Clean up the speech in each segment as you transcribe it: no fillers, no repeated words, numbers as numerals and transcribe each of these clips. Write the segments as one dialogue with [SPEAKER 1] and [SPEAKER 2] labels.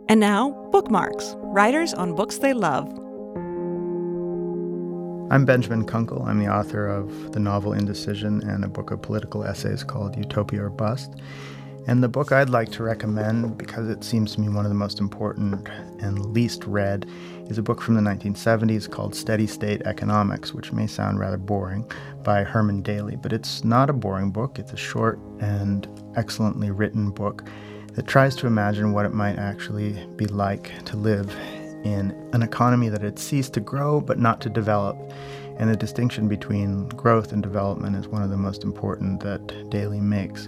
[SPEAKER 1] And now, Bookmarks, writers on books they love.
[SPEAKER 2] I'm Benjamin Kunkel. I'm the author of the novel Indecision and a book of political essays called Utopia or Bust. And the book I'd like to recommend, because it seems to me one of the most important and least read, is a book from the 1970s called Steady State Economics, which may sound rather boring, by Herman Daly. But it's not a boring book. It's a short and excellently written book that tries to imagine what it might actually be like to live in an economy that had ceased to grow but not to develop. And the distinction between growth and development is one of the most important that Daly makes.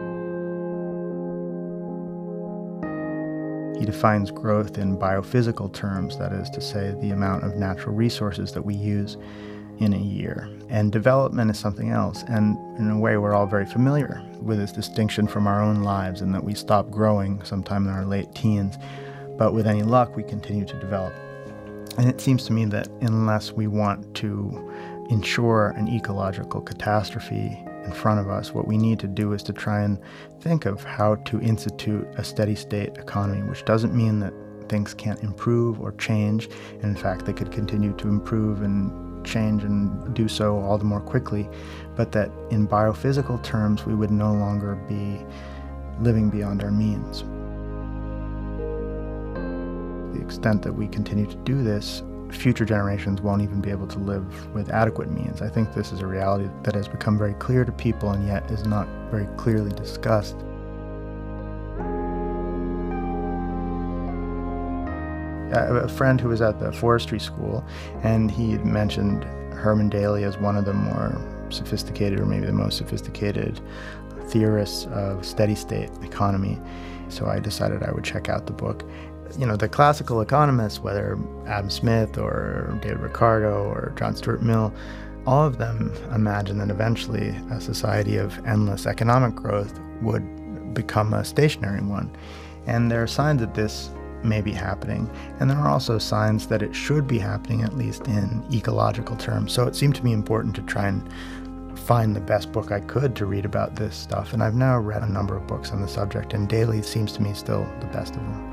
[SPEAKER 2] He defines growth in biophysical terms, that is to say, the amount of natural resources that we use in a year. And development is something else. And in a way, we're all very familiar with this distinction from our own lives, and that we stop growing sometime in our late teens. But with any luck, we continue to develop. And it seems to me that unless we want to ensure an ecological catastrophe in front of us, what we need to do is to try and think of how to institute a steady state economy, which doesn't mean that things can't improve or change. And in fact, they could continue to improve and change and do so all the more quickly, but that in biophysical terms, we would no longer be living beyond our means. To the extent that we continue to do this, future generations won't even be able to live with adequate means. I think this is a reality that has become very clear to people and yet is not very clearly discussed. I have a friend who was at the forestry school, and he had mentioned Herman Daly as one of the more sophisticated, or maybe the most sophisticated, theorists of steady-state economy. So I decided I would check out the book. You know, the classical economists, whether Adam Smith or David Ricardo or John Stuart Mill, all of them imagine that eventually a society of endless economic growth would become a stationary one. And there are signs that this may be happening, and there are also signs that it should be happening, at least in ecological terms. So it seemed to me important to try and find the best book I could to read about this stuff, and I've now read a number of books on the subject, and Daly seems to me still the best of them.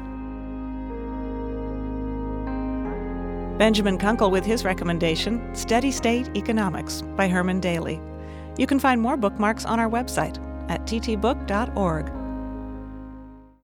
[SPEAKER 1] Benjamin Kunkel with his recommendation, Steady State Economics by Herman Daly. You can find more bookmarks on our website at ttbook.org.